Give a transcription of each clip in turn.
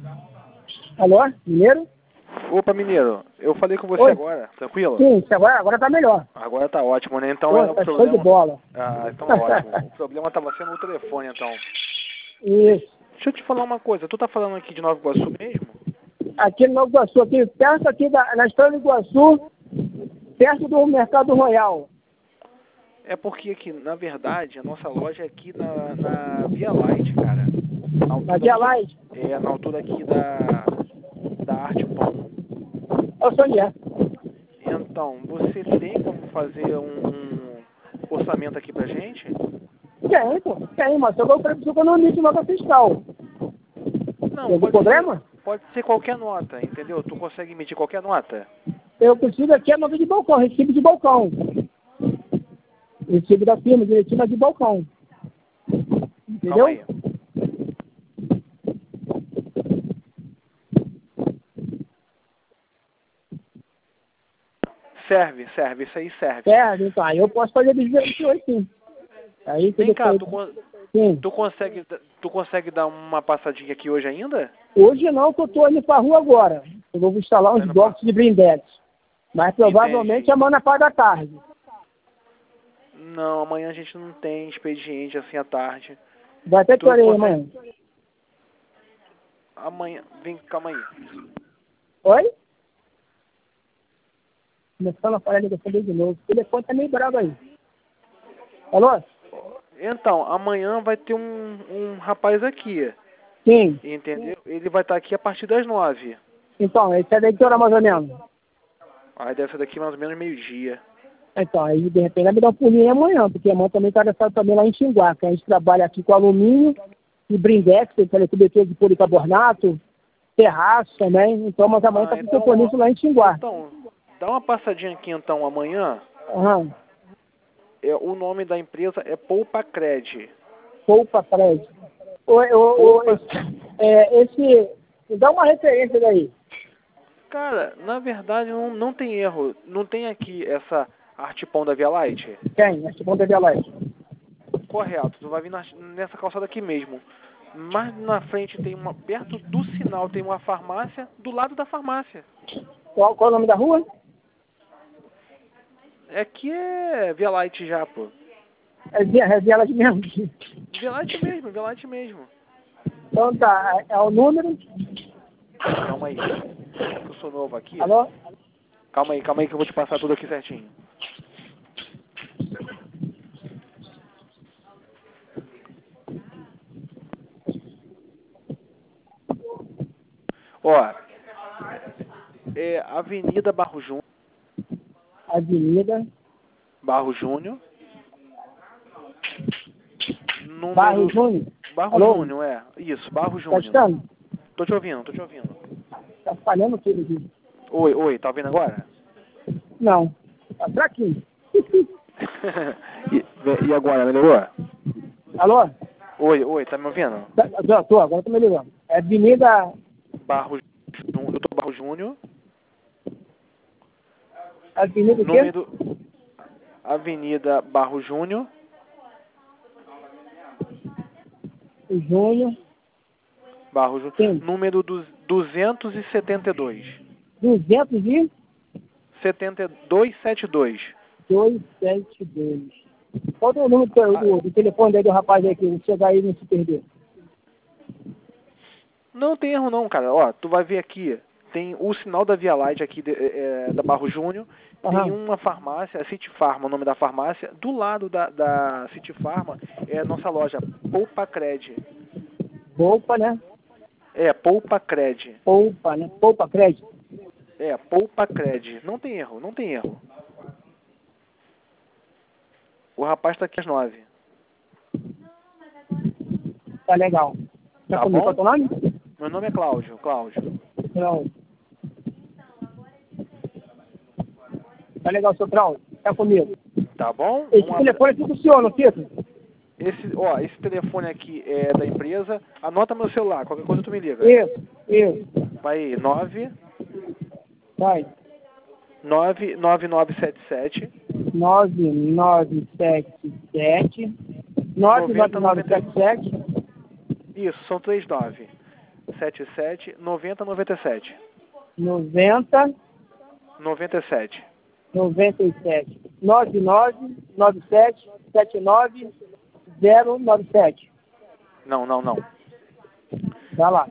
Alô, Mineiro? Opa, Mineiro, eu falei com você Oi. agora, tranquilo? Sim, agora tá melhor. Agora tá ótimo, né? Então Pô, era o tá show problema... de bola. Ah, então ótimo. O problema tava sendo o telefone, então. Isso. Deixa eu te falar uma coisa, tu tá falando aqui de Nova Iguaçu mesmo? Aqui no Nova Iguaçu, aqui, perto aqui na estrada do Iguaçu, perto do Mercado Royal. É porque aqui, na verdade, a nossa loja é aqui na Via Light, cara. Na Via Light. É, na altura aqui da Arte Pão. Eu sou Nier. Então, você tem como fazer um orçamento aqui pra gente? Tem, pô. Tem, mas eu preciso que eu não emite nota fiscal. Não, Tem algum problema? Pode ser qualquer nota, entendeu? Tu consegue emitir qualquer nota? Eu preciso aqui a nota de balcão, recibo de balcão. Recibo da firma, diretiva de balcão. Entendeu? Calma aí. Serve, isso aí serve. Serve, então. Aí eu posso fazer desvio hoje, sim. Aí, Vem cá, sim. tu consegue dar uma passadinha aqui hoje ainda? Hoje não, que eu estou indo para a rua agora. Eu vou instalar uns blocos de blindex. Mas provavelmente Entendi. amanhã na parte da tarde. Não, amanhã a gente não tem expediente assim à tarde. Vai até que hora aí amanhã? Amanhã, calma aí. Oi? Começando a falar ligação de novo. O telefone tá meio bravo aí. Alô? Então, amanhã vai ter um rapaz aqui. Sim. Entendeu? Ele vai estar aqui a partir das 9. Então, esse é daí que hora mais ou menos? Aí deve ser daqui mais ou menos meio-dia. Então, aí de repente vai me dar um pulinho amanhã, porque amanhã também está interessado também lá em Xinguá, que a gente trabalha aqui com alumínio e brindex, cobertura de policarbonato, terraço também. Então, mas amanhã está com compromisso lá em Xinguá. Então, dá uma passadinha aqui então amanhã. Aham. O nome da empresa é Poupa Cred. Poupa Cred. Dá uma referência daí. Cara, na verdade não tem erro. Não tem aqui essa Arte Pão da Via Light? Tem, Arte Pão da Via Light. Correto, tu vai vir nessa calçada aqui mesmo. Mas na frente tem perto do sinal tem uma farmácia, do lado da farmácia. Qual é o nome da rua? Aqui é Via Light já, pô. É Via Light mesmo? Via Light mesmo. Então tá, é o número... Calma aí. Eu sou novo aqui. Alô? Calma aí que eu vou te passar tudo aqui certinho. Ó, é Avenida Barro Júnior. Avenida Barro Júnior. Barro Júnior? Barro Alô? Júnior, é. Isso, Barro Tá Júnior. escutando? Tô te ouvindo. Tá falhando tudo aqui. Oi, tá ouvindo agora? Não. Tá fraquinho. E agora, melhorou? Alô? Oi, tá me ouvindo? Agora tô me ligando. É Avenida... Barro Júnior, Dr. Barro Júnior. Avenida o quê? Avenida Barro Júnior. Júnior. Barro Júnior. Sim. Número 272. 272. 272. Qual é o número do telefone aí do rapaz aí que ele chegar aí e não se perder? Não tem erro não, cara. Ó, tu vai ver aqui, tem o sinal da Via Light aqui da Barro Júnior, tem uma farmácia, a City Pharma, o nome da farmácia, do lado da City Pharma é a nossa loja, Poupa Cred. Poupa, né? É, Poupa Cred. Poupa, né? Poupa Cred. É, Poupa Cred. Não tem erro. O rapaz tá aqui às 9. Tá legal. Tá comigo? bom? Qual é o teu nome? Meu nome é Cláudio. Não. Tá legal, seu Trau. Tá comigo. Tá bom? Esse telefone aqui funciona, Tito? Esse telefone aqui é da empresa. Anota meu celular. Qualquer coisa tu me liga. Isso. Vai aí, 9... Vai. 99977 9977 99977 Isso, são 39. 77 90 97. 90 97. 97 99 97 79 097. Não. Vai lá.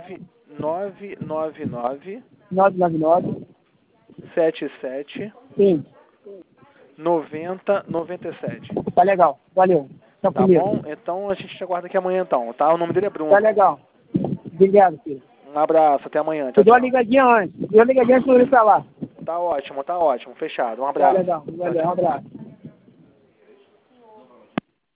999 999. 77 Sim. 90 97. Tá legal. Valeu. Tá Tá comigo. bom? Então a gente te aguarda aqui amanhã então, tá? O nome dele é Bruno. Tá legal. Obrigado, filho. Um abraço, até amanhã. Eu Tchau, dou uma tchau. ligadinha antes. Dou uma ligadinha antes de eu ir pra lá. Tá ótimo. Fechado. Um Tá abraço. legal. Tchau, Valeu. Um tchau. abraço.